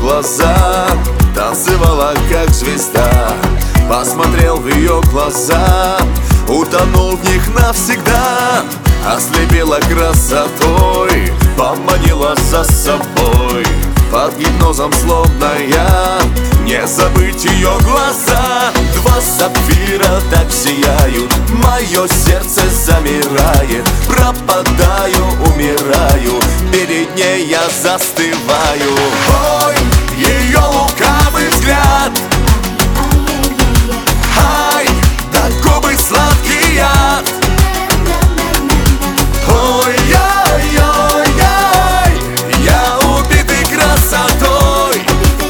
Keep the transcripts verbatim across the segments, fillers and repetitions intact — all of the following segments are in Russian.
глаза, танцевала как звезда. Посмотрел в ее глаза, утонул в них навсегда. Ослепила красотой, поманила за собой. Под гипнозом словно я, не забыть ее глаза. Два сапфира так сияют, мое сердце замирает. Пропадаю, умираю, перед ней я застываю. Ой, ее лукавый взгляд, ай, да губы сладкий яд. Ой-ой-ой-ой, я убитый красотой.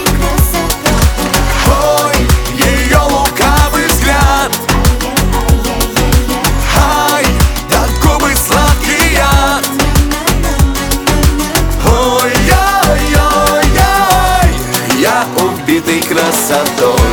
Ой, ее лукавый взгляд, ай, да губы сладкий яд. Ой-ой-ой-ой, я убитый красотой.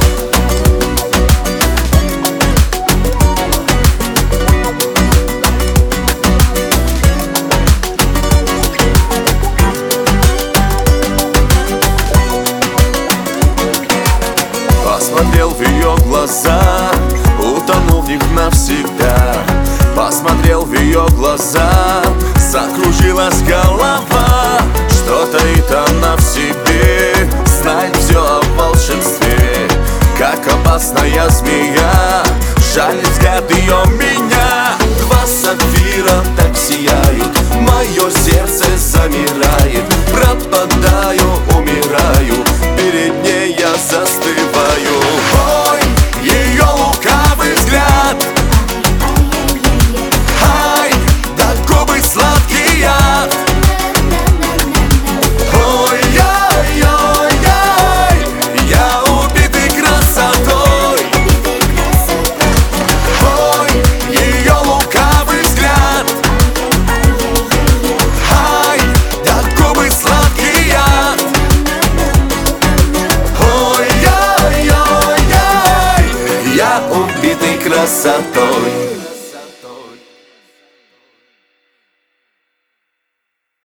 Посмотрел в ее глаза, утонул в них навсегда. Посмотрел в ее глаза, закружилась голова. Что таит она в себе, знает все о волшебстве. Как опасная змея, жалит взгляд ее меня. Два сапфира